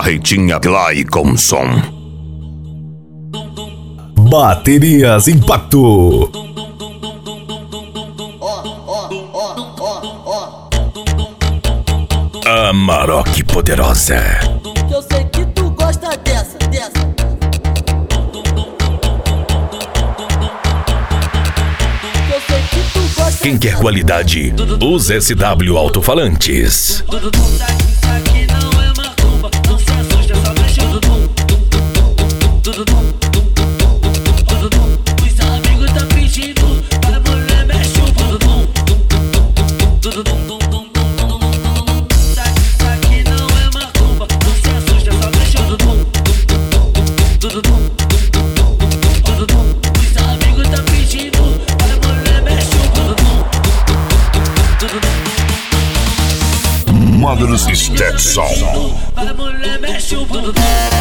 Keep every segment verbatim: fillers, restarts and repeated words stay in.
Carretinha Clayconson. Baterias Impacto. A Maroc Poderosa. Eu sei que tu gosta dessa, dessa. Eu sei que tu gosta. Quem quer qualidade, usa S W Alto-Falantes. Mother's Stetson. Vai mulher, mexe o bumbum.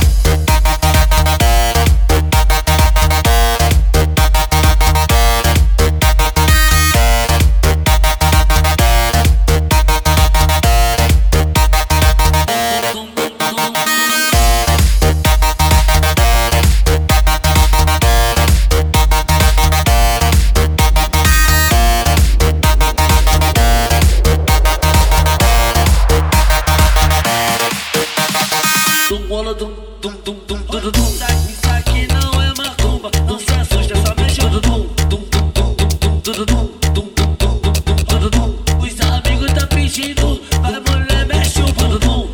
Isso aqui não é macumba, não se assusta, só mexe o dudum. Os amigos tá pedindo, vai mulher, mexe o dudum.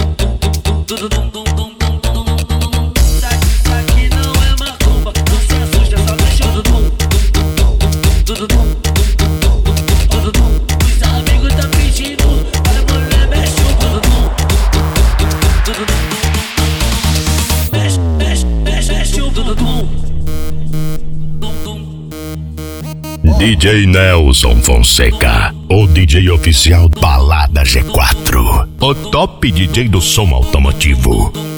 Isso aqui não é macumba, não se assusta, só mexe o dudum. Os amigos tá pedindo, vai mulher, mexe o dudum. D J Nelson Fonseca, o D J oficial Balada G quatro, o top D J do som automotivo.